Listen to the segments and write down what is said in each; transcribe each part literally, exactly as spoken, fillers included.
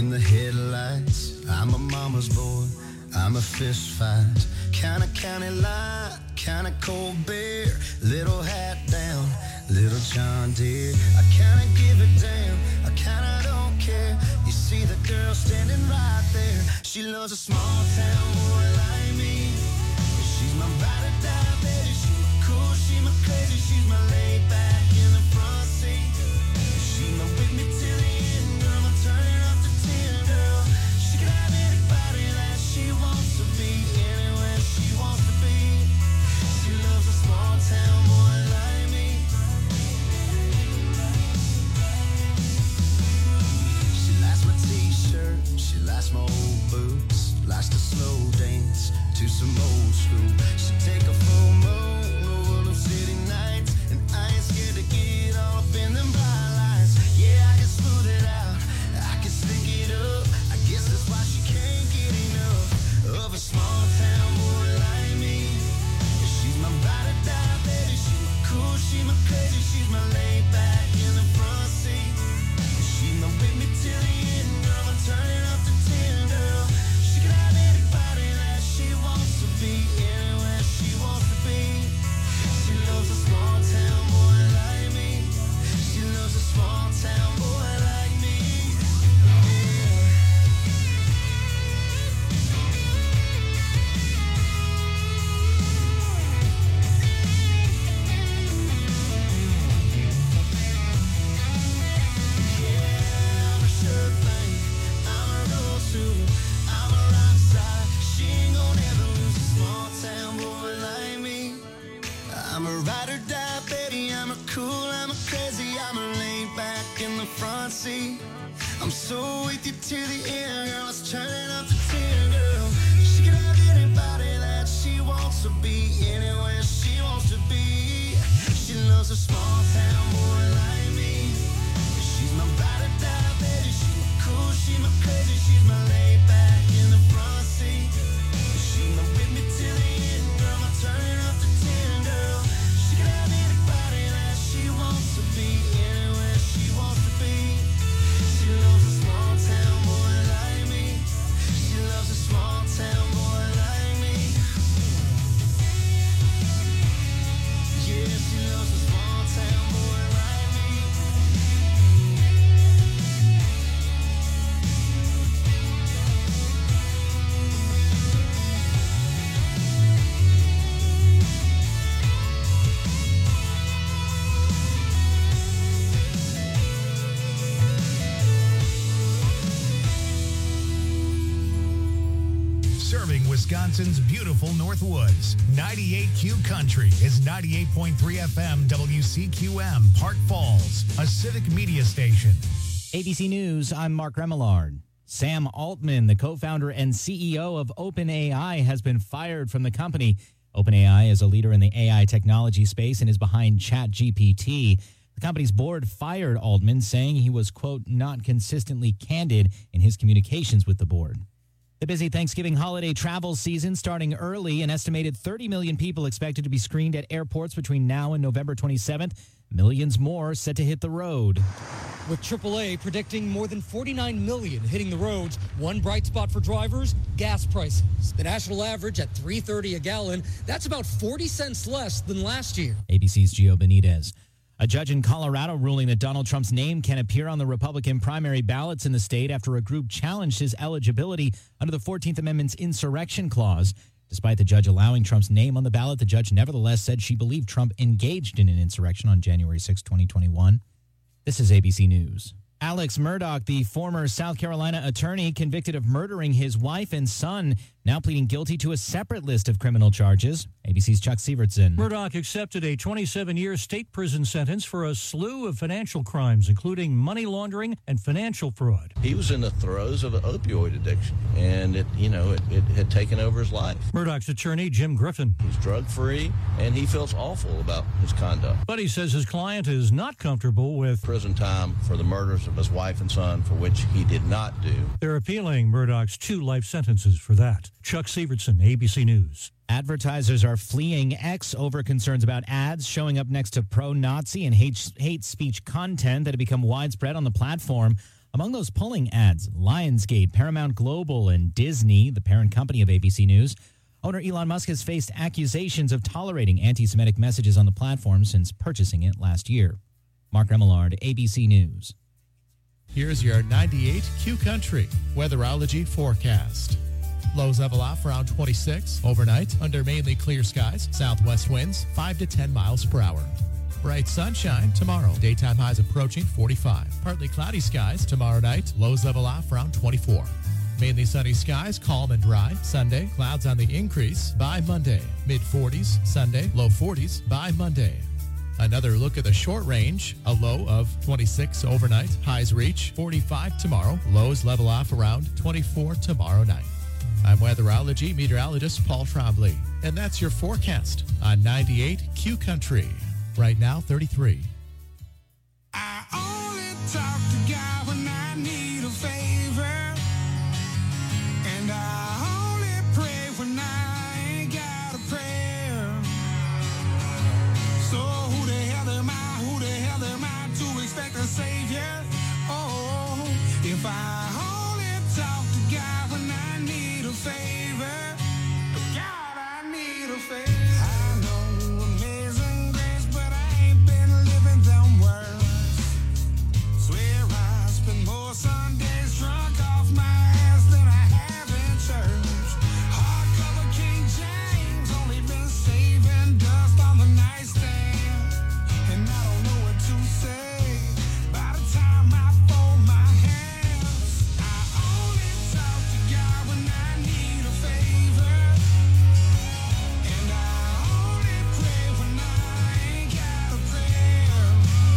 in the headlights. I'm a mama's boy, I'm a fist fight. Kinda county line, kinda cold beer. Little hat down, little John Deere. I kinda give a damn, I kinda don't care. You see the girl standing right there. She loves a small town boy like me. She's my ride or die baby. She's my cool, she's my crazy. She's my laid back in the front seat. She's my with me till the end, girl. I'm turning up to ten, girl. She can have anybody that she wants to be, anywhere she wants to be. She loves a small town boy like me. She likes my t-shirt, she likes my old boots, likes to slow dance to some old school. She take a full moon over them city nights, and I ain't scared to get all up in them bright lights. Yeah, I can smooth it out, I can slick it up. I guess that's why she can't get enough of a small town boy like me. She's my ride or die baby. She's my cool, she's my crazy. She's my laid back in the front seat. She's my with me till the end, girl. I'm turning up to ten, girl. She can have anybody that she wants to be, anywhere she wants to be. She loves a small town boy like me. She loves a small town boy like me. Yeah, I'm a sure thing. I'm a real suit. I'm a rock star. She ain't gonna ever lose a small town boy like me. I'm a ride or die, baby. I'm a cool, I'm a crazy. I'm a laid back in the front seat. I'm so with you to the end, girl. Let's turn it up to ten, girl. She can have anybody that she wants to be, anywhere she wants to be. She loves a small town boy like me. She's my ride or die, baby. She's my cool, she's my crazy. She's my laid back in the front seat. She's my with me till the end, girl. I'm turning up to ten, girl. She can have anybody that she wants to be, anywhere she wants to be. She loves a small town boy like me. She loves a small town boy like me. Yeah, she loves a small town boy like me. Serving Wisconsin's beautiful North Woods. ninety-eight Q Country is ninety-eight point three F M W C Q M, Park Falls, a civic media station. A B C News, I'm Mark Remillard. Sam Altman, the co-founder and C E O of OpenAI, has been fired from the company. OpenAI is a leader in the A I technology space and is behind ChatGPT. The company's board fired Altman, saying he was, quote, not consistently candid in his communications with the board. The busy Thanksgiving holiday travel season starting early. An estimated thirty million people expected to be screened at airports between now and November twenty-seventh. Millions more set to hit the road. With triple A predicting more than forty-nine million hitting the roads, one bright spot for drivers, gas prices. The national average at three thirty a gallon. That's about forty cents less than last year. A B C's Gio Benitez. A judge in Colorado ruling that Donald Trump's name can appear on the Republican primary ballots in the state after a group challenged his eligibility under the fourteenth Amendment's insurrection clause. Despite the judge allowing Trump's name on the ballot, the judge nevertheless said she believed Trump engaged in an insurrection on January sixth, twenty twenty-one. This is A B C News. Alex Murdaugh, the former South Carolina attorney convicted of murdering his wife and son, now pleading guilty to a separate list of criminal charges. A B C's Chuck Sievertson. Murdaugh accepted a twenty-seven-year state prison sentence for a slew of financial crimes, including money laundering and financial fraud. He was in the throes of an opioid addiction, and it, you know, it, it had taken over his life. Murdaugh's attorney, Jim Griffin. He's drug-free, and he feels awful about his conduct. But he says his client is not comfortable with prison time for the murders of his wife and son, for which he did not do. They're appealing Murdaugh's two life sentences for that. Chuck Sievertson, A B C News. Advertisers are fleeing X over concerns about ads showing up next to pro-Nazi and hate, hate speech content that have become widespread on the platform. Among those pulling ads, Lionsgate, Paramount Global, and Disney, the parent company of A B C News. Owner Elon Musk has faced accusations of tolerating anti-Semitic messages on the platform since purchasing it last year. Mark Remillard, A B C News. Here's your ninety-eight Q Country weatherology forecast. Lows level off around twenty-six. Overnight, under mainly clear skies, southwest winds five to ten miles per hour. Bright sunshine tomorrow. Daytime highs approaching forty-five. Partly cloudy skies tomorrow night. Lows level off around twenty-four. Mainly sunny skies, calm and dry. Sunday, clouds on the increase by Monday. mid forties Sunday, low forties by Monday. Another look at the short range, a low of twenty-six overnight. Highs reach forty-five tomorrow. Lows level off around twenty-four tomorrow night. I'm weatherology meteorologist Paul Trombley, and that's your forecast on ninety-eight Q Country. Right now, thirty-three. I only talk to God when I need a favor, and I only pray when I ain't got a prayer. So who the hell am I, who the hell am I to expect a savior? Oh, if I only talk to God when I need a favor, God, I need a favor. I know amazing grace, but I ain't been living them words. Swear I spend more Sundays drunk off my ass than I have in church. Hardcover King James, only been saving dust on the nightstand, and I don't know what to say by the time I fold my hands. I only talk to God when I need a favor, and I only pray when I ain't got a prayer.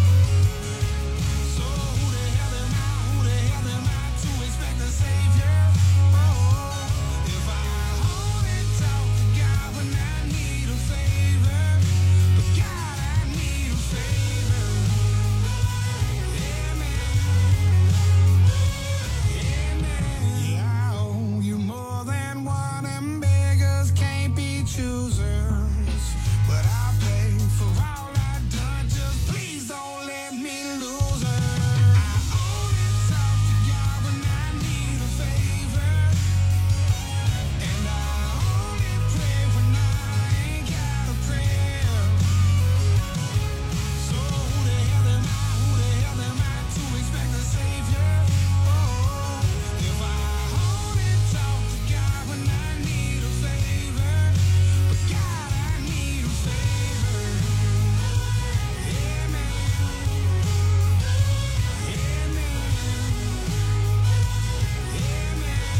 So who the hell am I, who the hell am I to expect a savior? Oh, if I only talk to God when I need a favor, but God, I need a favor. Yeah, man. Yeah, man. Yeah, I owe you more than one, and beggars can't be choosers. But I pay for all I done, just please don't let me lose her. I only talk to God when I need a favor, and I only pray when I ain't got a prayer. So who the hell am I, who the hell am I to expect a savior? Oh, if I only talk to God when I need a favor, but God, I need a favor. Yeah, man. Yeah, man. Yeah,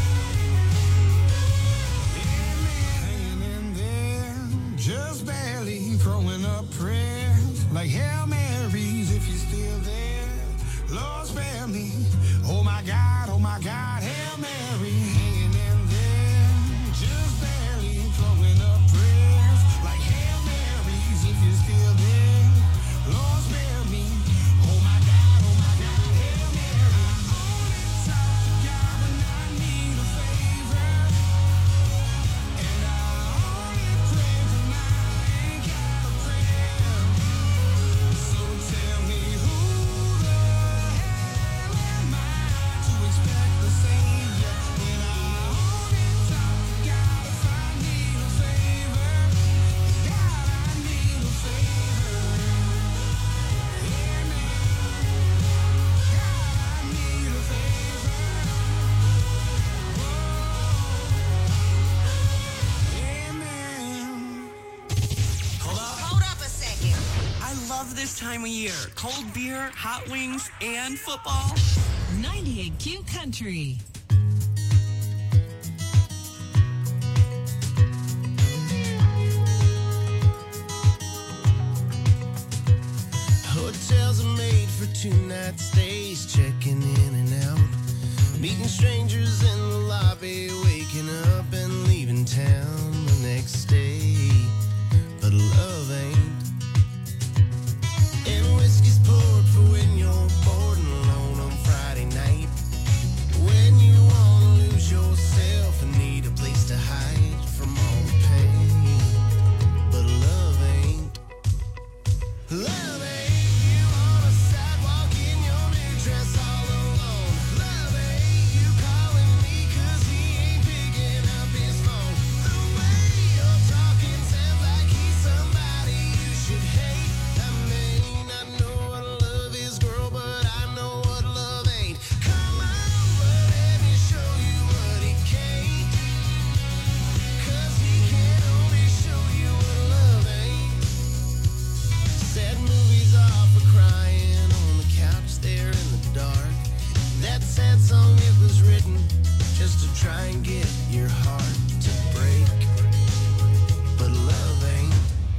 man. Hanging in there, just barely throwing up prayers like Hail Marys if you're still there. Lord, spare me. Oh my God, oh my God, Hail Mary. Hanging in there, just barely throwing up prayers like Hail Marys if you're still there. Lord, spare me. Oh my God, oh my God, Hail Mary. I only talk to God when I need a favor, and I only pray when I ain't got a prayer. So tell me who the hell am I to expect the savior when I only talk to God if I need a favor? God, I need a favor. Yeah, man. God, I need a favor. Whoa. Yeah, man. Hold up. Hold up a second. I love this time of year. Cold beer, hot wings, and football. ninety-eight Q Country. Hotels are made for two-night stays, checking in and out, meeting strangers in the lobby, waking up and leaving town the next day. But love ain't. And whiskey's poured for when you're bored and alone on Friday night, when you wanna lose yourself and need a place to hide from all the pain. But love ain't. Love ain't. You on a sidewalk in your new dress all alone. just to try and get your heart to break. But love ain't.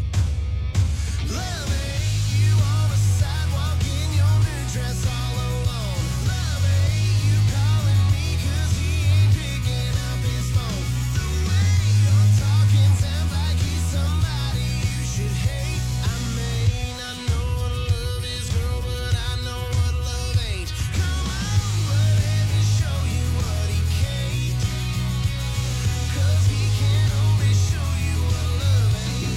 Love ain't you on the sidewalk in your new dress all alone. Love ain't you calling me 'cause he ain't picking up his phone. The way you're talking sounds like he's somebody you should hate. I may not know what love is, girl, but I know what love ain't. Come on, but let me show you what he can't. 'Cause he can only show you what love ain't.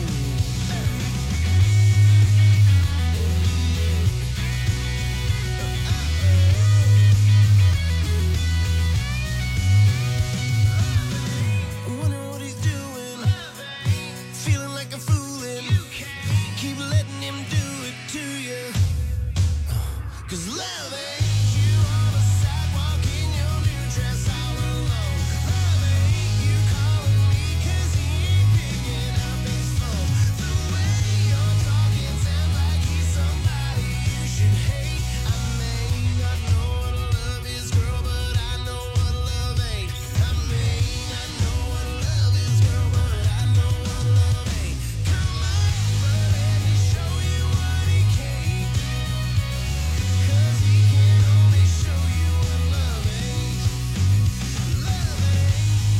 I wonder what he's doing. Feeling like a foolin'. Keep letting him do it to you. 'Cause love ain't you on the sidewalk in your new dress all alone. Love ain't you calling me 'cause he ain't picking up his phone. The way you're talking sounds like he's somebody you should hate. I may not know what love is, girl, but I know what love ain't. I may not know what love is, girl, but I know what love ain't. Come on, but let me show you what he can't. 'Cause he can only show you what love ain't. Love ain't.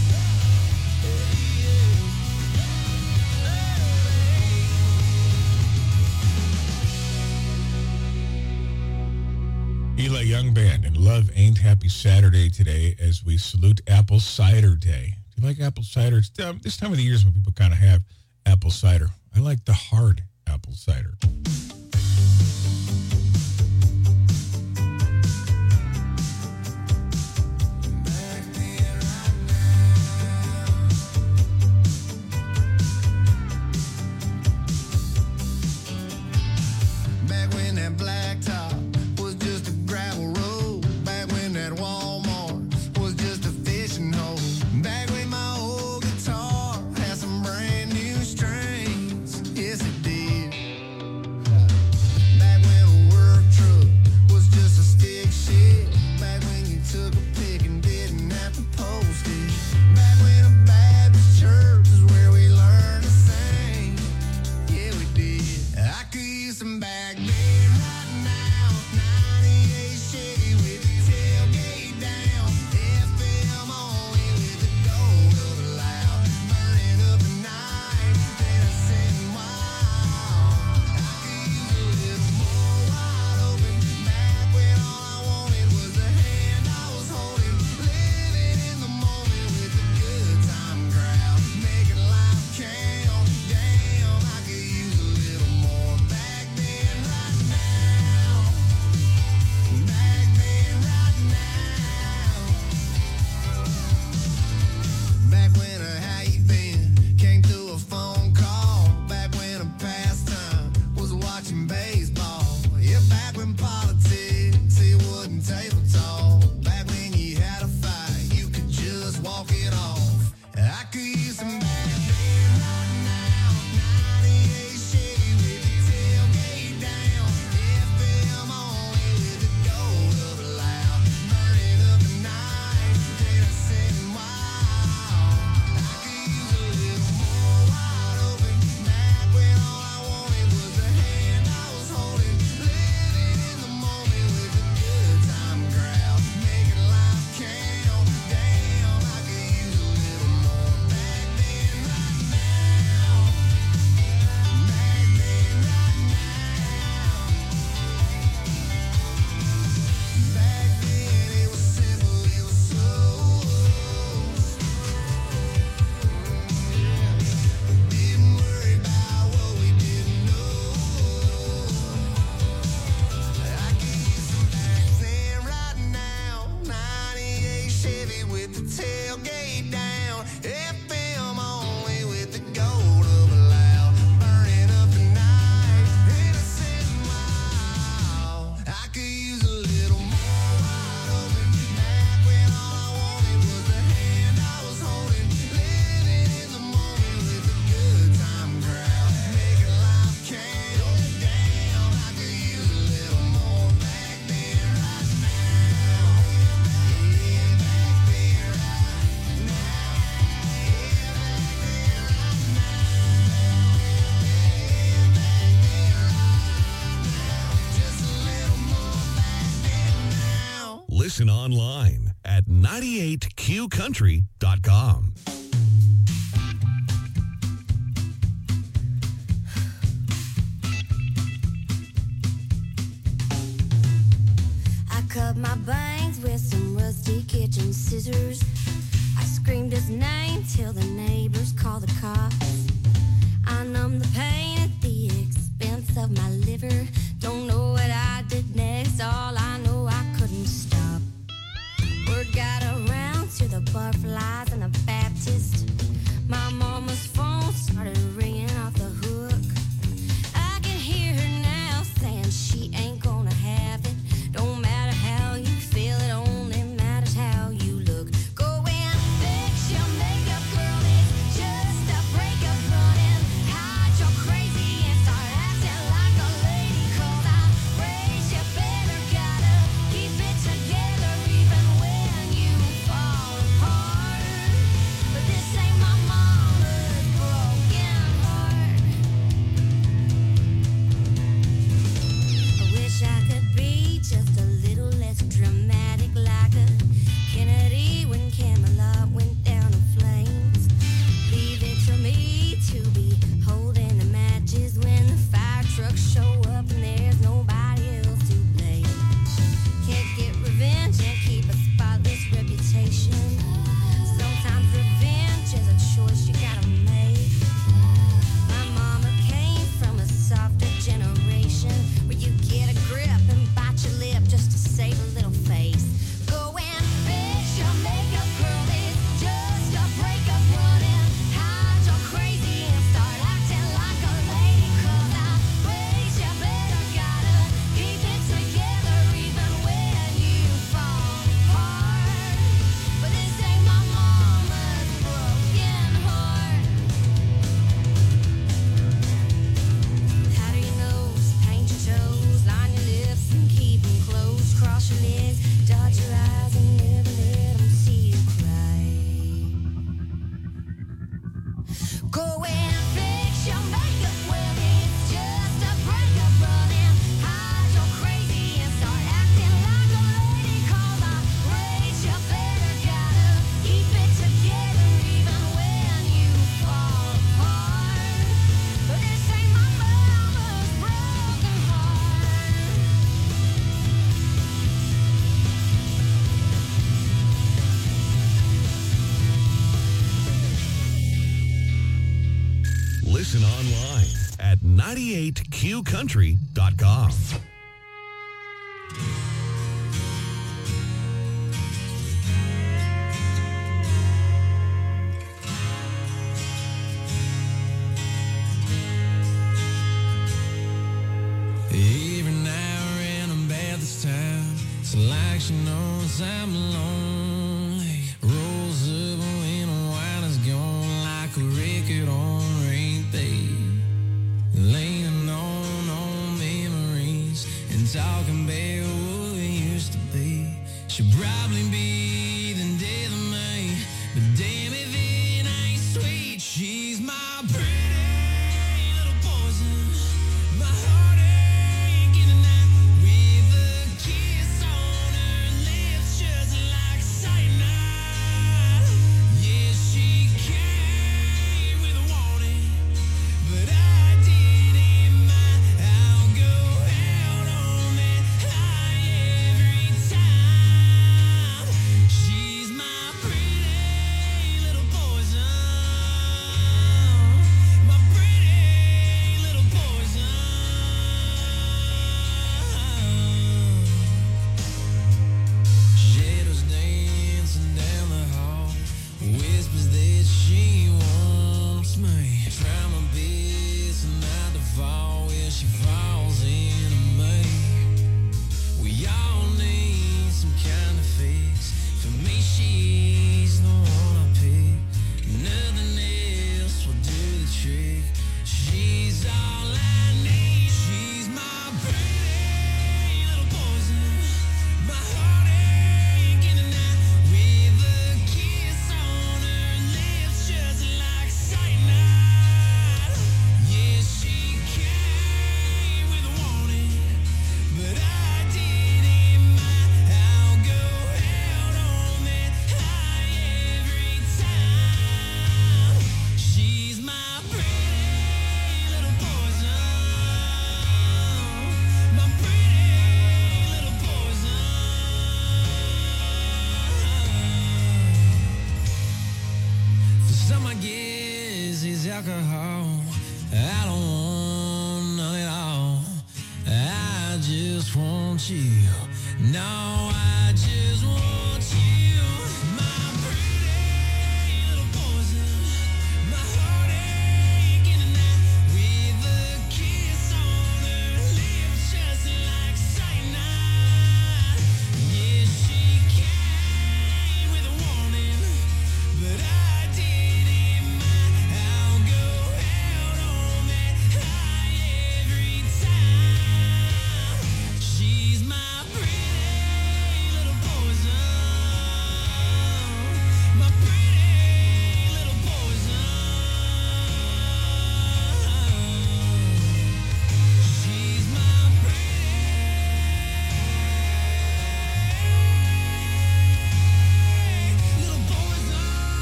Eli Young Band and Love Ain't. Happy Saturday today as we salute Apple Cider Day. Do you like apple cider? It's, um, this time of the year is when people kind of have apple cider. I like the hard apple cider. Back when that blacktop was just a gravel road. Back when that Walmart was just a fishing hole. Back when my old guitar had some brand new strings. Yes, it did. Listen online at ninety-eight q country dot com. I cut my bangs with some rusty kitchen scissors. I screamed his name till the neighbors called the cops. I numbed the pain at the expense of my liver. Don't know what I did next, all I know I couldn't stop. Word got around to the butterflies and the Baptist. My mama's phone started ringing off the hook. I can hear her now saying she ain't gonna have it. Don't matter how you feel, it only matters how you look. Go and fix your makeup, girl, it's just a breakup running. Hide your crazy and start acting like a lady. Cause I raised you better, gotta keep it together even when you fall apart. But this ain't my mama's broken heart. I wish I could be just a little less dramatic, like a Kennedy when Camelot went down in flames. Leave it to me to be holding the matches when the fire trucks show up and there's nobody else to blame. Can't get revenge and keep a spotless reputation. Sometimes revenge is a choice you gotta make. My mama came from a softer generation where you get a grip and bite your lip just to save a little face. Go and fix your makeup, girl, it's just a breakup running. Hide your crazy and start acting like a lady. Cause I raised you better, gotta keep it together even when you fall apart. But this ain't my mama's broken heart. Powder your nose, paint your toes, line your lips and keep them closed. Cross your legs, dot your eyes and never let them see you cry. Go and fix your makeup, well it's just a breakup running. Hide your crazy and start acting like a lady. Cause I raised you better, gotta keep it together even when you fall apart. But this ain't my mama's broken heart. Listen online at ninety-eight q country dot com. Every now and then I'm bad this time. It's like she knows I'm lonely. Rolls up when the wine is gone like a record on repeat. Leaning on old memories and talking about what we used to be. She'll probably be the death of me, but damn if it ain't sweet. She's my pretty little poison, my heartache in the night with a kiss on her lips just like a want you. No, I just want you. My pretty little poison. My heartache in the night. With a kiss on her lips, just like cyanide. Yeah, she came with a warning, but I didn't mind. I'll go out on that high every time. She's my pretty little poison. My pretty little poison. She's my pretty little poison.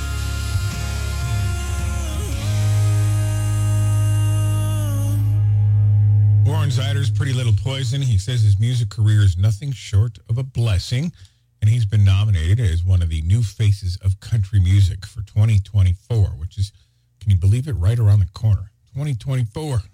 Warren Zyder's Pretty Little Poison. He says his music career is nothing short of a blessing, and he's been nominated as one of the new faces of country music for twenty twenty-four, which is, can you believe it, right around the corner. twenty twenty-four.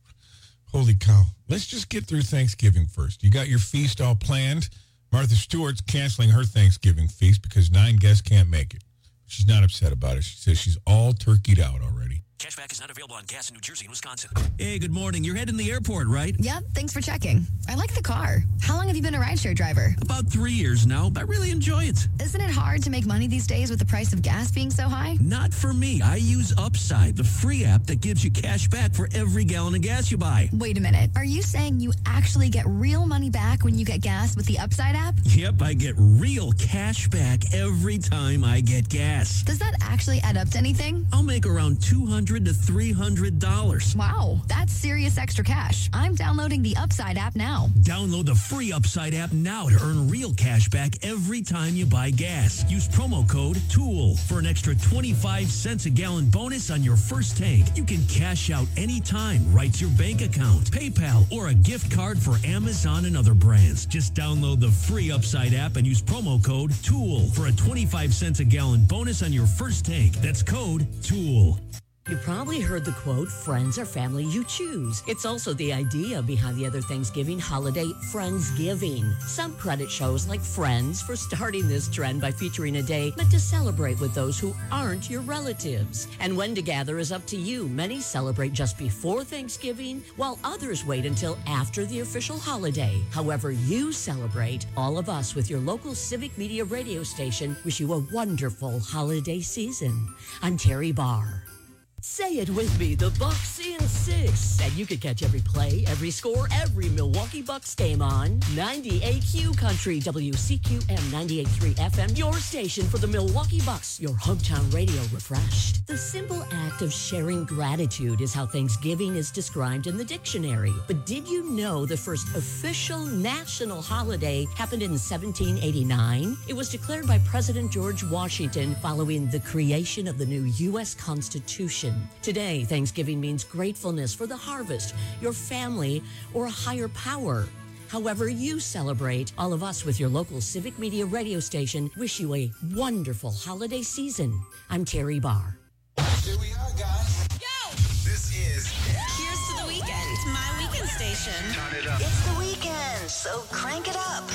Holy cow. Let's just get through Thanksgiving first. You got your feast all planned. Martha Stewart's canceling her Thanksgiving feast because nine guests can't make it. She's not upset about it. She says she's all turkeyed out already. Cashback is not available on gas in New Jersey and Wisconsin. Hey, good morning. You're heading to the airport, right? Yep, thanks for checking. I like the car. How long have you been a rideshare driver? About three years now, but I really enjoy it. Isn't it hard to make money these days with the price of gas being so high? Not for me. I use Upside, the free app that gives you cash back for every gallon of gas you buy. Wait a minute. Are you saying you actually get real money back when you get gas with the Upside app? Yep, I get real cash back every time I get gas. Does that actually add up to anything? I'll make around two hundred to three hundred dollars. Wow, that's serious extra cash. I'm downloading the Upside app now. Download the free Upside app now to earn real cash back every time you buy gas. Use promo code TOOL for an extra twenty-five cents a gallon bonus on your first tank. You can cash out anytime right to your bank account, PayPal, or a gift card for Amazon and other brands. Just download the free Upside app and use promo code TOOL for a twenty-five cents a gallon bonus on your first tank. That's code TOOL. You probably heard the quote, friends are family you choose. It's also the idea behind the other Thanksgiving holiday, Friendsgiving. Some credit shows like Friends for starting this trend by featuring a day meant to celebrate with those who aren't your relatives. And when to gather is up to you. Many celebrate just before Thanksgiving, while others wait until after the official holiday. However you celebrate, all of us with your local Civic Media radio station wish you a wonderful holiday season. I'm Terry Barr. Say it with me, the Bucks in six. And you can catch every play, every score, every Milwaukee Bucks game on ninety-eight Q Country, W C Q M ninety-eight point three F M, your station for the Milwaukee Bucks, your hometown radio refreshed. The simple act of sharing gratitude is how Thanksgiving is described in the dictionary. But did you know the first official national holiday happened in seventeen eighty-nine? It was declared by President George Washington following the creation of the new U S Constitution. Today, Thanksgiving means gratefulness for the harvest, your family, or a higher power. However you celebrate, all of us with your local Civic Media radio station wish you a wonderful holiday season. I'm Terry Barr. Here we are, guys. Yo! This is Here's to the weekend, my weekend station. Turn it up. It's the weekend, so crank it up.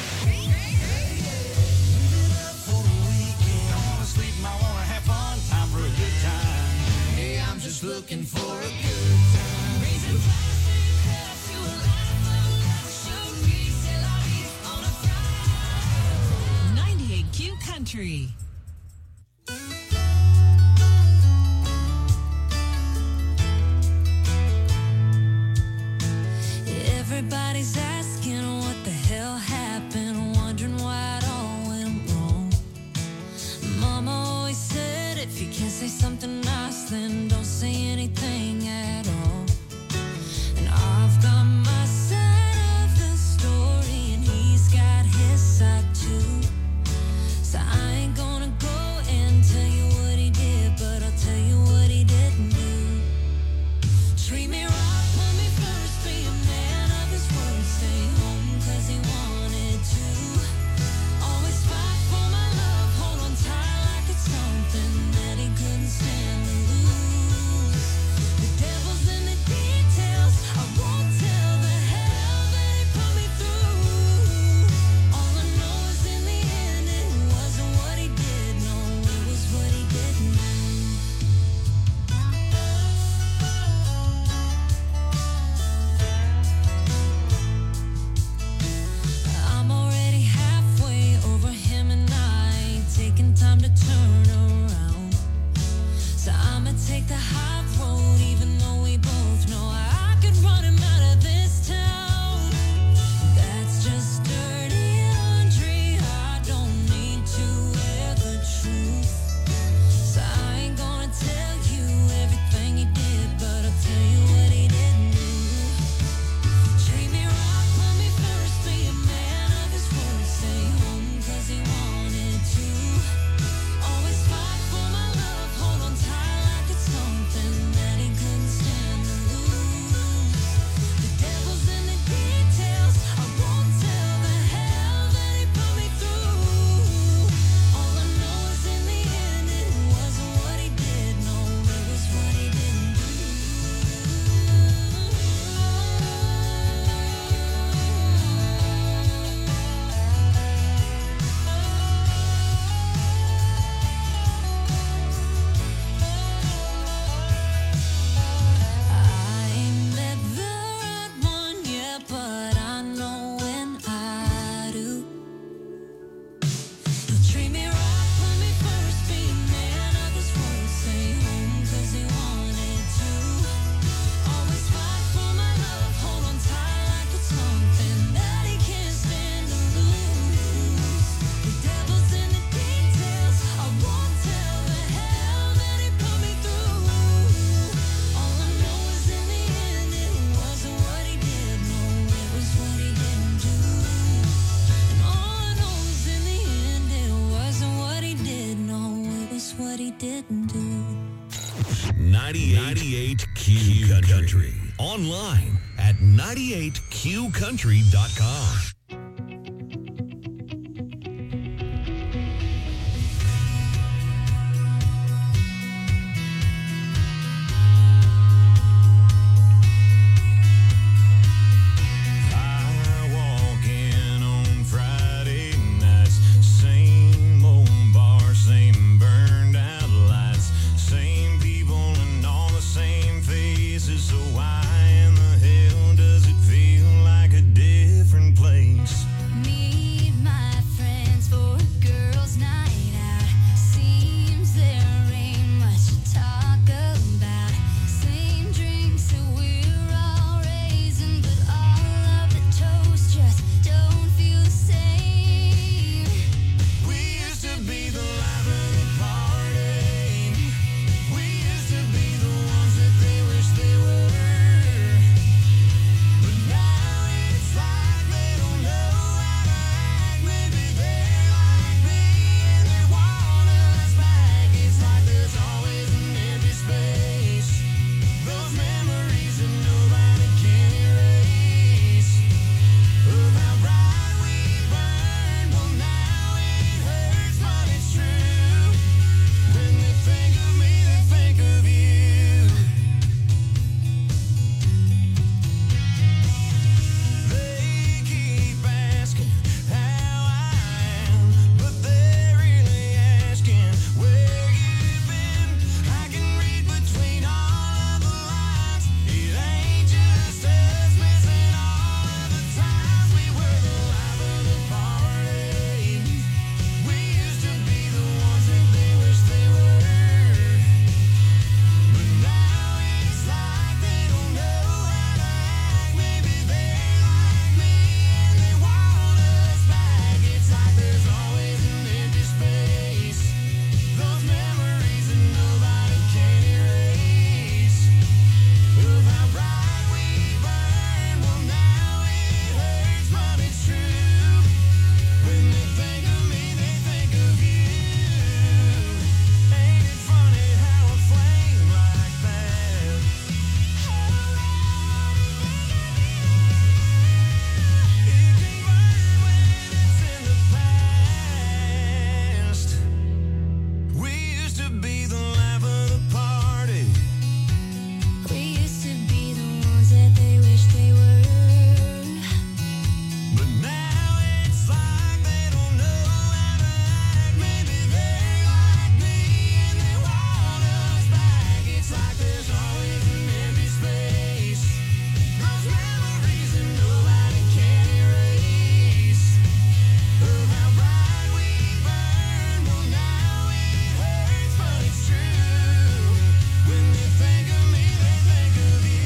Just looking for a good time. Raising plastic cups to a life of luxury. C'est la vie on a Friday. ninety-eight Q Country. Everybody's asking what the hell happened, wondering why it all went wrong. Mama always said if you can't say something nice, then don't say anything at all. And I've got my side of the story, and he's got his side too. So I ain't gonna didn't do. ninety-eight Q Country. Online at ninety-eight Q country dot com. Meet my friends for a girls' night out. Seems there ain't much to talk about. Same drinks that we're all raising, but all of the toast just don't feel the same. We used to be the life of the party. We used to be the ones that they wish they were. But now it's like they don't know how to act. Maybe they're like me and they want us back. It's like there's always an empty space. Those memories that nobody can erase. Of how bright we burned. Well, now it hurts, but it's true. When they think of me, they think of you. They keep asking how I am, but they're really asking where you've been. I can read between all of the lines. It ain't just us missing all of the times we were the life of the party. We used to be the ones that they wish they were. But now it's like they don't know how to act. Maybe they're like me and they want us back. It's like there's always an empty space. Those memories that nobody can erase. Of how bright we burned. Well, now it hurts, but it's true. When they think of me, they think of you. Ain't it funny how a flame like that? It can burn when it's in the past. We used to be the life of the party. We used to be the ones that they wish they were. But now it's like they don't know how to act. Maybe they're like me and they want us back. It's like there's always an empty space. Those memories that nobody can erase. Of how bright we burned. Well, now it hurts, but it's true. When they think of me, they think of you.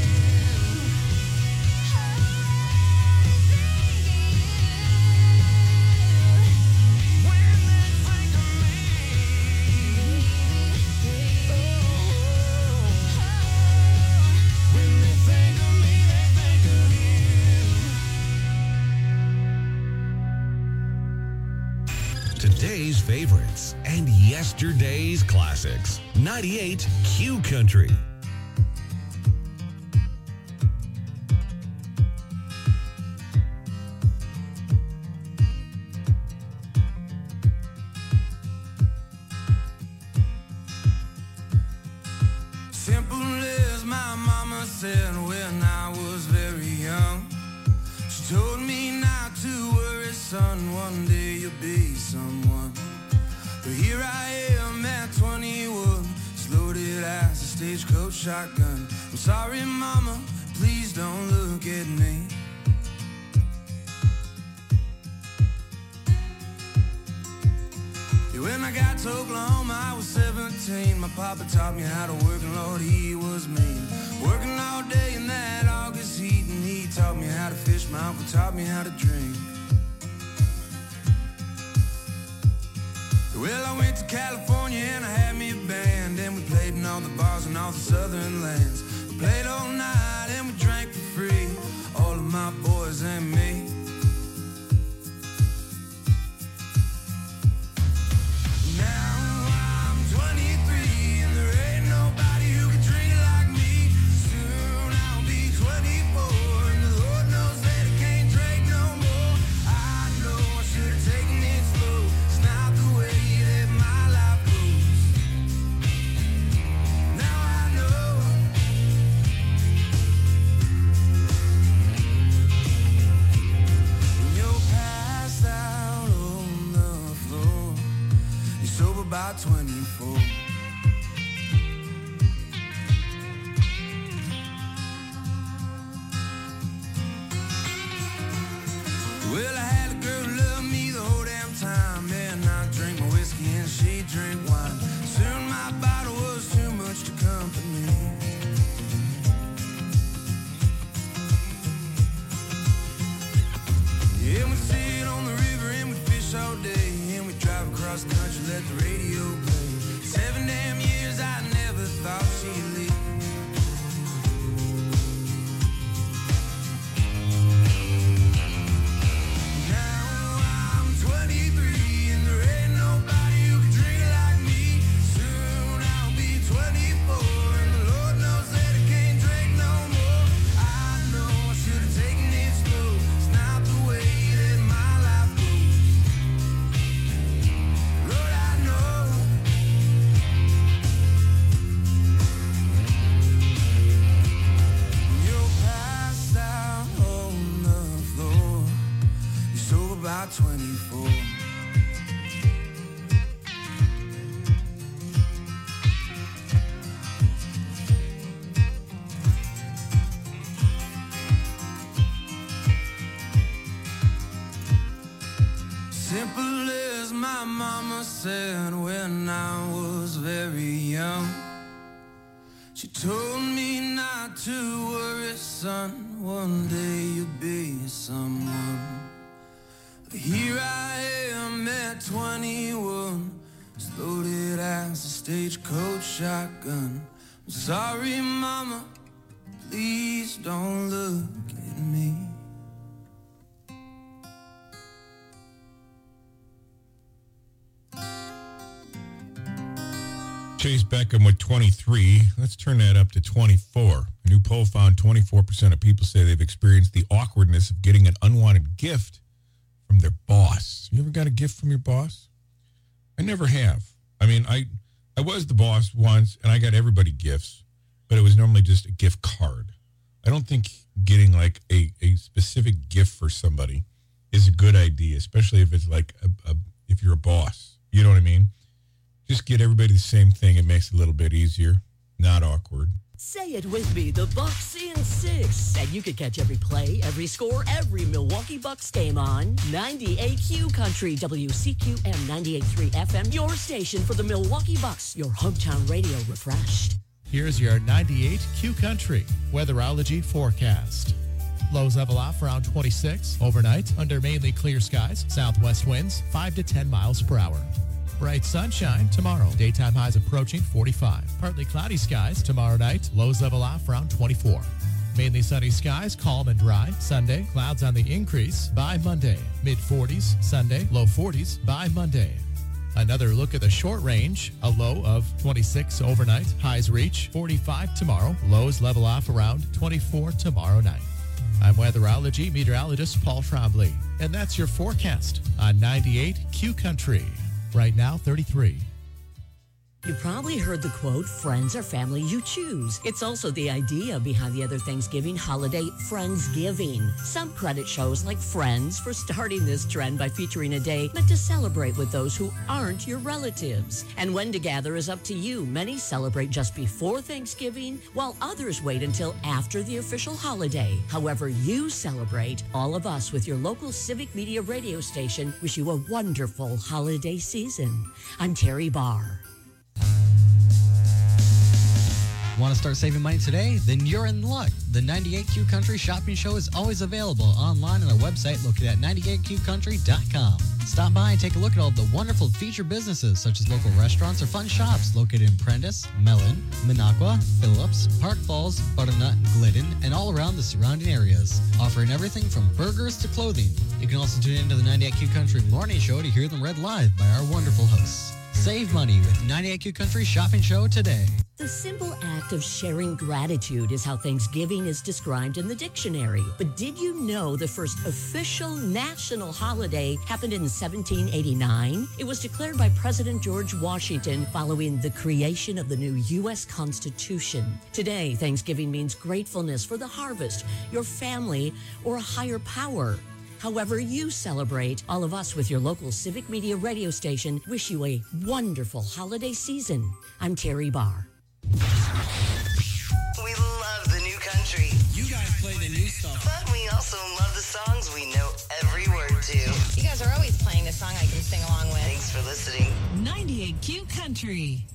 Today's favorites and yesterday's classics. ninety-eight Q Country. Simple as my mama said when I was very young. She told me not to worry, son, one day you'll be someone. But here I am at twenty-one, as loaded as a stagecoach shotgun. I'm sorry, mama, please don't look at me. Yeah, when I got to Oklahoma, I was seventeen. My papa taught me how to work, and Lord, he was mean. Working all day in that August heat, and he taught me how to fish. My uncle taught me how to drink. Well, I went to California and I had me a band, and we played in all the bars in all the southern lands. We played all night and we drank for free, all of my boys and me. Now I'm twenty-three sober by twenty-four. Well, I had a girl who loved me the whole damn time, and I drink my whiskey and she drink wine. Soon my bottle was too much to company. Yeah, we sit on the river and we fish all day, and we drive across the country, let the radio play. Seven damn years I never thought she'd leave. twenty-four. Simple as my mama said when I was very young. She told me not to worry, son, one day you'll be someone. Here I am at twenty-one, as loaded as a stagecoach shotgun. I'm sorry, mama, please don't look at me. Chase Beckham with twenty-three. Let's turn that up to twenty-four. A new poll found twenty-four percent of people say they've experienced the awkwardness of getting an unwanted gift from their boss. You ever got a gift from your boss? I never have. I mean, I I was the boss once, and I got everybody gifts, but it was normally just a gift card. I don't think getting like a, a specific gift for somebody is a good idea, especially if it's like a, a, if you're a boss. You know what I mean? Just get everybody the same thing. It makes it a little bit easier, not awkward. Say it with me, the Bucks in six. And you can catch every play, every score, every Milwaukee Bucks game on ninety-eight Q Country, W C Q M ninety-eight point three F M, your station for the Milwaukee Bucks, your hometown radio refreshed. Here's your ninety-eight Q Country weatherology forecast. Lows level off around twenty-six. Overnight, under mainly clear skies, southwest winds five to ten miles per hour. Bright sunshine tomorrow. Daytime highs approaching forty-five. Partly cloudy skies tomorrow night. Lows level off around twenty-four. Mainly sunny skies, calm and dry. Sunday, clouds on the increase by Monday. mid forties Sunday, low forties by Monday. Another look at the short range. A low of twenty-six overnight. Highs reach forty-five tomorrow. Lows level off around twenty-four tomorrow night. I'm weatherology meteorologist Paul Trombley, and that's your forecast on ninety-eight Q Country. Right now, thirty-three. You probably heard the quote, friends are family you choose. It's also the idea behind the other Thanksgiving holiday, Friendsgiving. Some credit shows like Friends for starting this trend by featuring a day meant to celebrate with those who aren't your relatives. And when to gather is up to you. Many celebrate just before Thanksgiving, while others wait until after the official holiday. However you celebrate, all of us with your local civic media radio station wish you a wonderful holiday season. I'm Terry Barr. Want to start saving money today? Then you're in luck. The ninety-eight Q Country Shopping Show is always available online on our website located at ninety-eight q country dot com. Stop by and take a look at all the wonderful featured businesses such as local restaurants or fun shops located in Prentice, Mellon, Minocqua, Phillips, Park Falls, Butternut, Glidden, and all around the surrounding areas, offering everything from burgers to clothing. You can also tune into the ninety-eight Q Country Morning Show to hear them read live by our wonderful hosts. Save money with ninety-eight Q Country Shopping Show today. The simple act of sharing gratitude is how Thanksgiving is described in the dictionary. But did you know the first official national holiday happened in seventeen eighty-nine? It was declared by President George Washington following the creation of the new U S Constitution. Today, Thanksgiving means gratefulness for the harvest, your family, or a higher power. However you celebrate, all of us with your local Civic Media radio station wish you a wonderful holiday season. I'm Terry Barr. We love the new country. You guys play the new stuff. But we also love the songs we know every word to. You guys are always playing the song I can sing along with. Thanks for listening. ninety-eight Q Country.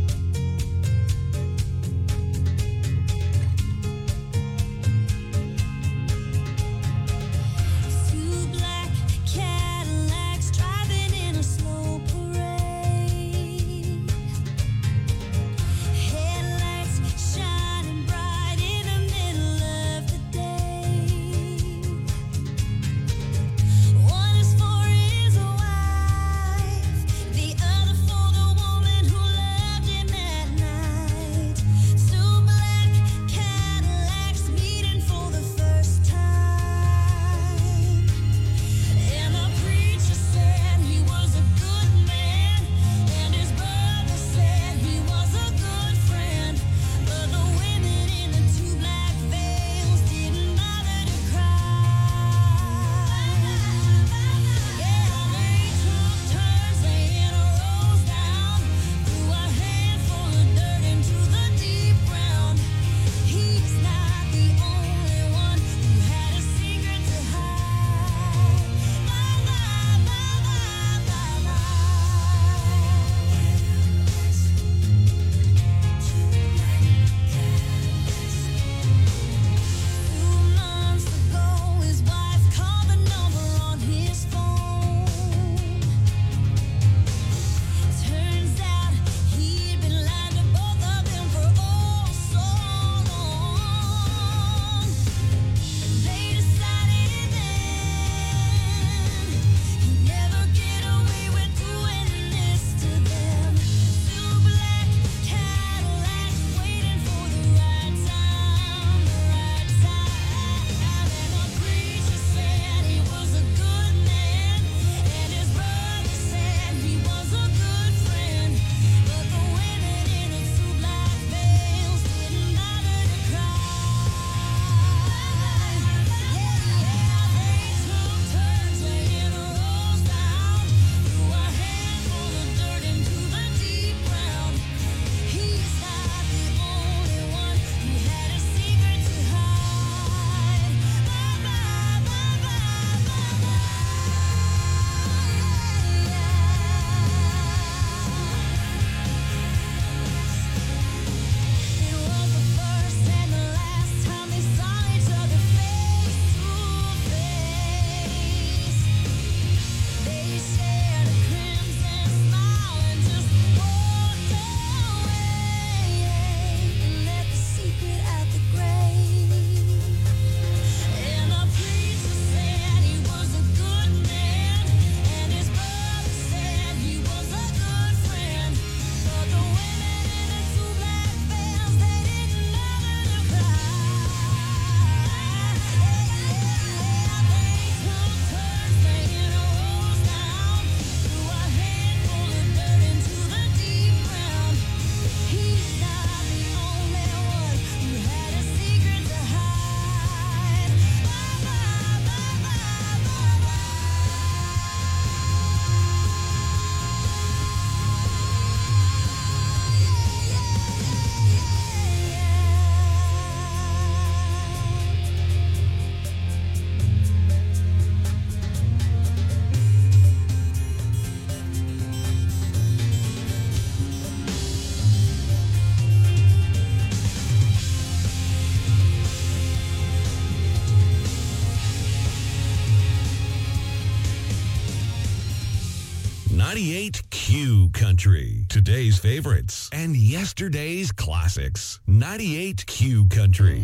ninety-eight Q Country. Today's favorites and yesterday's classics. ninety-eight Q Country.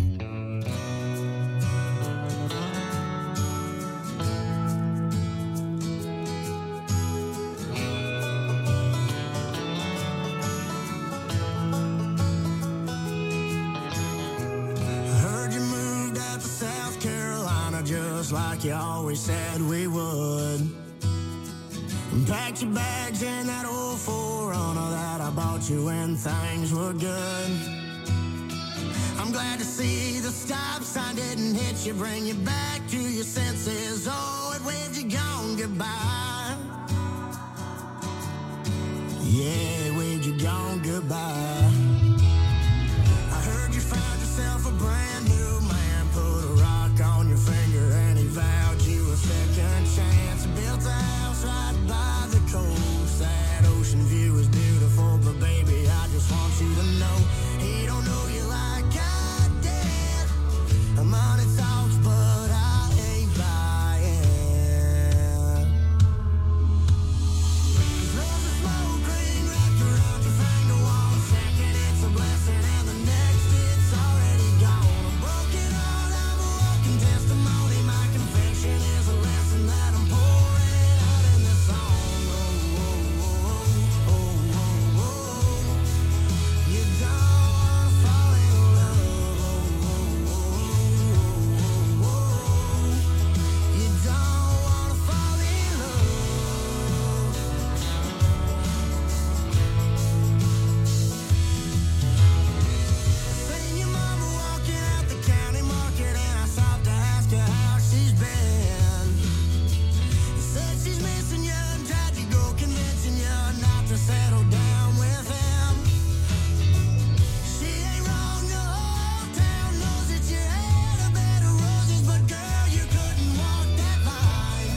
Heard you moved out to South Carolina just like you always said we would. And packed your bags in that old four runner that I bought you when things were good. I'm glad to see the stop sign didn't hit you, bring you back to your senses. Oh, it where'd you gone goodbye? Yeah, where'd you gone goodbye? I heard you found yourself a brand new man. Put a rock on your finger and he vowed you a second chance. Built a house right by the coast. That ocean view is beautiful, but baby, I just want you to know he don't know you like I did. Money talks, but I ain't buying. There's a smoke ring wrapped around your finger. One second it's a blessing and the next it's already gone. A broken heart, I'm a walking testimony. My confession is a lesson that I'm pouring out in this song. Oh, oh, oh, oh, oh, oh. You don't wanna fall in love. Oh, oh, oh, oh, oh. You don't wanna fall in love. Seen your mama walking out the county market and I stopped to ask her how she's been. Said she's missing you and tried to go convincing you not to settle down with him. She ain't wrong, the whole town knows that you had a bed of roses, but girl, you couldn't walk that line.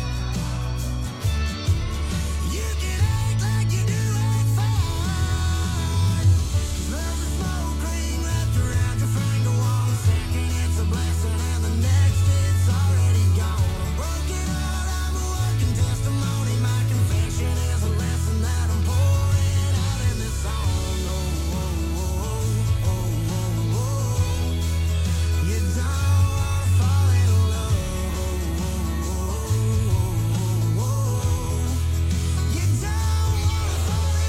You can act like you do it fine. There's a smoke ring wrapped around your finger. One second it's a blessing and the next it's already gone. A broken heart, I'm a walking testimony. My confession is a lesson that I'm pouring out in this song. Oh, oh, oh, oh, oh, oh. You don't wanna fall in love. Oh, oh, oh, oh, oh. You don't wanna fall in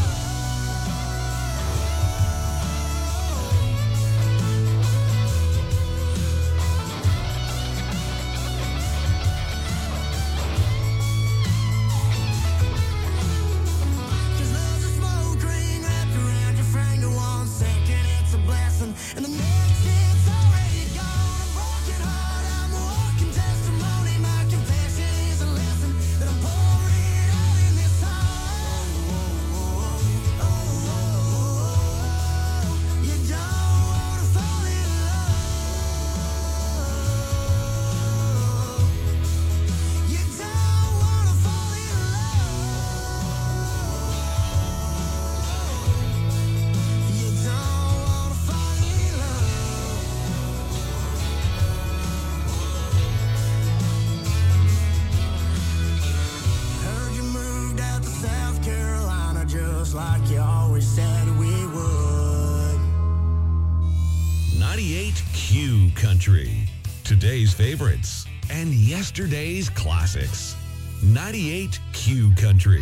Cause there's a smoke ring wrapped around your finger. One second it's a blessing and the next it's already gone. A broken heart, I'm a walking testimony. My confession is a lesson that I'm pouring out in this song. Oh, oh, oh, oh, oh. You don't wanna fall in love. You don't wanna fall in love. You don't wanna fall in love. Heard you moved out to South Carolina just like you always said we would. ninety-eight Q Country. Today's favorites and yesterday's classics. ninety-eight Q Country.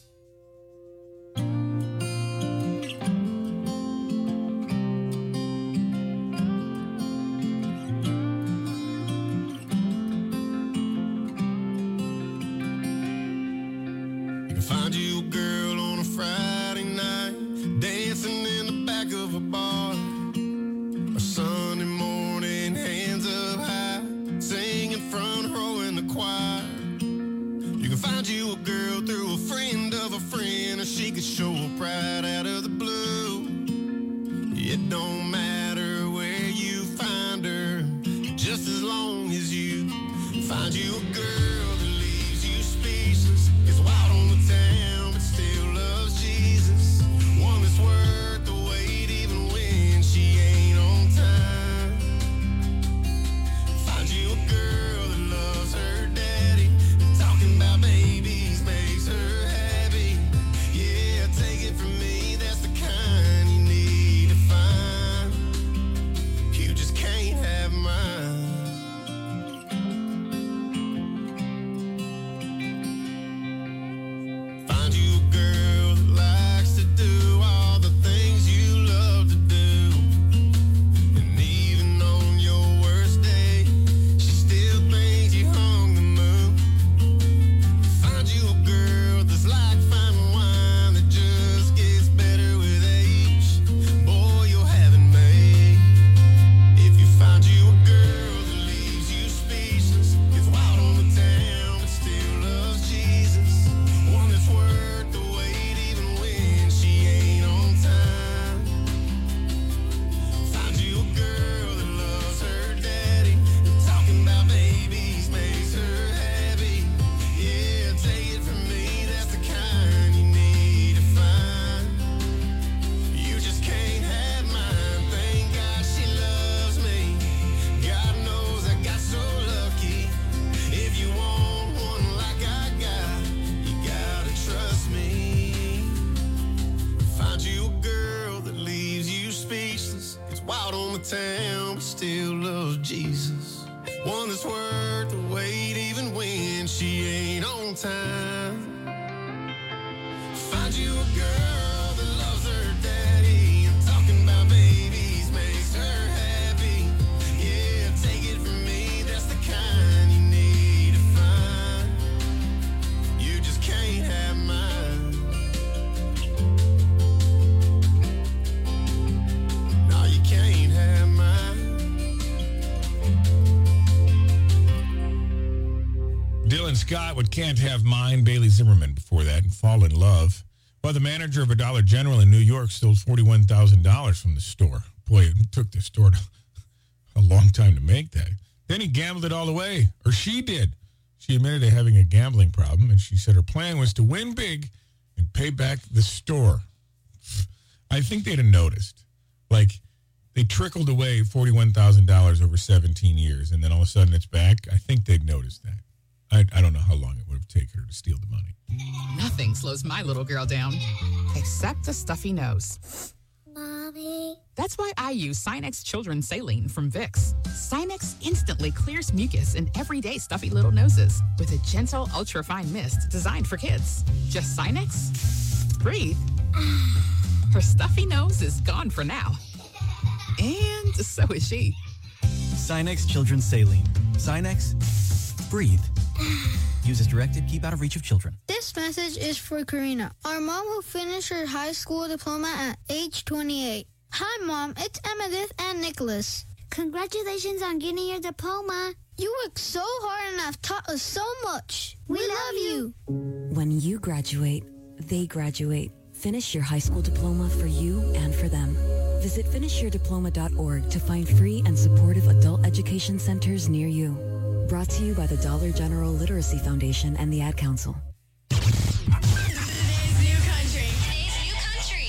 You can find you a girl on a Friday night, dancing in the back of a bar. A Sunday morning, hands up high, singing front row in the choir. You can find you a girl through a friend of a friend, or she could show up right out of the blue. It don't matter where you find her, just as long as you find you a girl that leaves you speechless, gets wild on the town but still loves Jesus. One that's worth the wait even when she ain't on time. Find you a girl that loves her daddy, talking about babies makes her happy. Yeah, take on the town, but still loves Jesus. One that's worth the wait even when she ain't on time. Find you a girl that loves her daddy. I'm talking about babies, makes her happy. Yeah, take it from me, that's the kind you need to find. You just can't have mine. No, you can't have mine. Dylan Scott with Can't Have Mine, Bailey Zimmerman before that, and Fall in Love. Well, the manager of a Dollar General in New York stole forty-one thousand dollars from the store. Boy, it took the store a long time to make that. Then he gambled it all away, or she did. She admitted to having a gambling problem, and she said her plan was to win big and pay back the store. I think they'd have noticed. Like, they trickled away forty-one thousand dollars over seventeen years, and then all of a sudden it's back. I think they'd noticed that. I, I don't know how long it would have taken her to steal the money. Nothing slows my little girl down, except a stuffy nose. Mommy. That's why I use Sinex Children's Saline from Vicks. Sinex instantly clears mucus in everyday stuffy little noses with a gentle, ultra-fine mist designed for kids. Just Sinex? Breathe. Her stuffy nose is gone for now. And so is she. Sinex Children's Saline. Sinex, breathe. Use as directed. Keep out of reach of children. This message is for Karina, our mom who finished her high school diploma at age twenty-eight. Hi, Mom. It's Emmettith and Nicholas. Congratulations on getting your diploma. You worked so hard and have taught us so much. We, we love you. When you graduate, they graduate. Finish your high school diploma for you and for them. Visit finish your diploma dot org to find free and supportive adult education centers near you. Brought to you by the Dollar General Literacy Foundation and the Ad Council. Today's new country. Today's new country.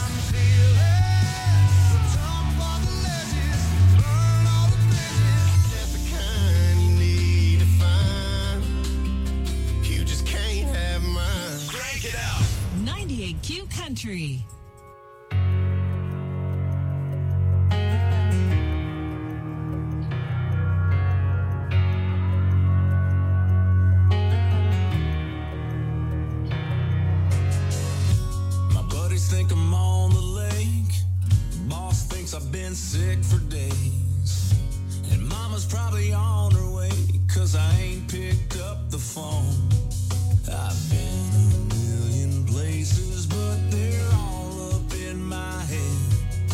That's the kind you need to find. You just can't have mine. Crank it out. ninety-eight Q Country. Think I'm on the lake. Boss thinks I've been sick for days. And mama's probably on her way, cause I ain't picked up the phone. I've been a million places, but they're all up in my head.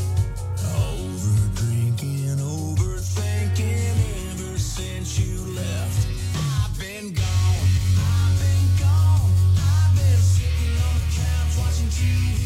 Over drinking, overthinking ever since you left. I've been gone, I've been gone. I've been sitting on the couch watching T V.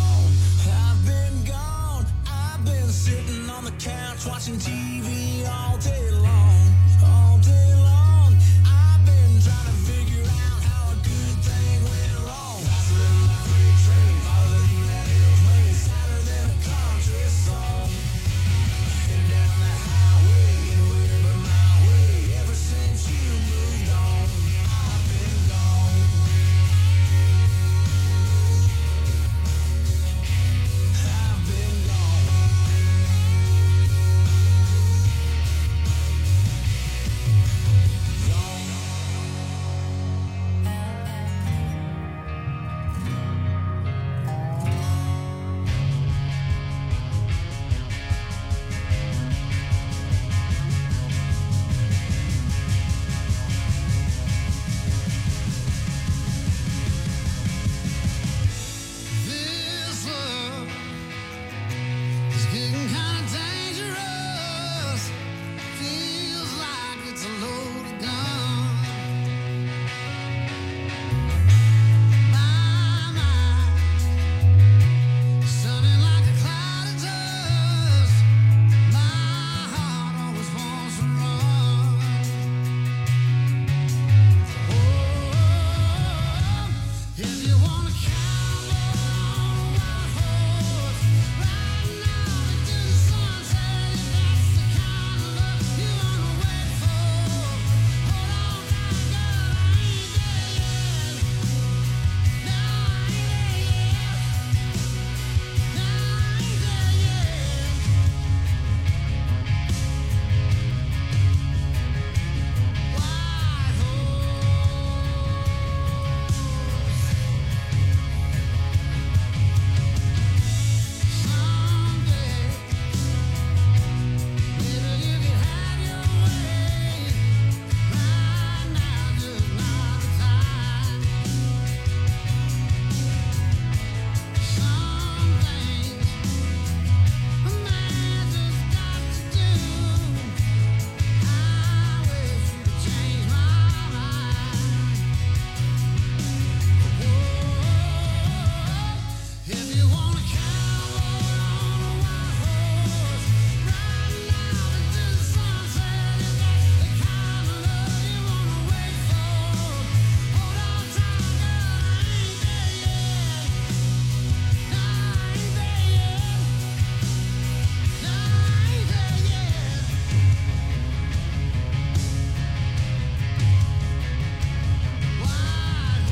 Watching T V all all day long, all day long. I've been trying to figure out how a good thing went wrong. Faster than my freight train, farther than that airplane, sadder than a country song. Headed down that highway, anywhere but my way. Ever since you moved on, I've been gone. I've been gone. This love is getting kind of dangerous. Feels like it's a loaded gun. My mind is sounding like a cloud of dust. My heart always wants to run. Oh, if you wanna cowboy on a white horse, riding out into the sunset, if that's the kind of love you wanna wait for, hold on tight, girl, I ain't there yet. No, I ain't there yet. No, I ain't there yet. White someday, maybe you can have your way. Right now, just not the time. Some things a man just got to do. I wish you could change my mind. If you want a cowboy on a white horse, riding out into the sunset, if that's the kind of love you wanna wait for, hold on tight, girl, I ain't there yet. No, I ain't there yet. No, I ain't there yet. White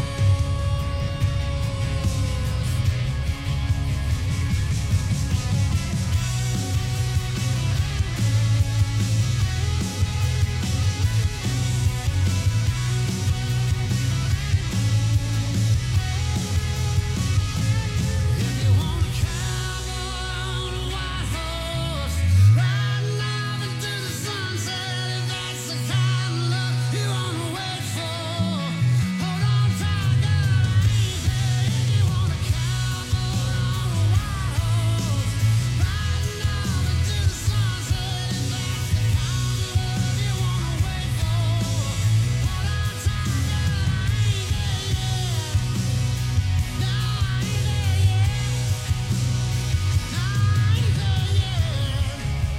If you want a cowboy on a white horse, riding out into the sunset, if that's the kind of love you wanna wait for, hold on tight, girl, I ain't there. If you want a cowboy on a white horse, riding out into the sunset, if that's the kind of love you wanna wait for, hold on tight, girl, I ain't there yet. No, I ain't there yet. No, I ain't there yet.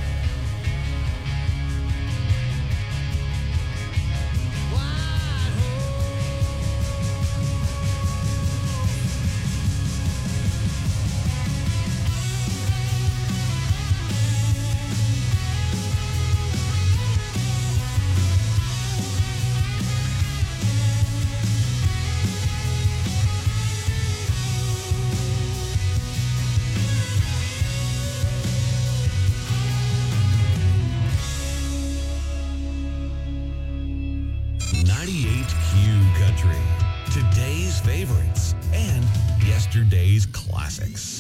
White ninety-eight Q Country. Today's favorites and yesterday's classics.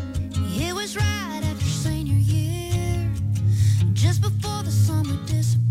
It was right after senior year, just before the summer disappeared.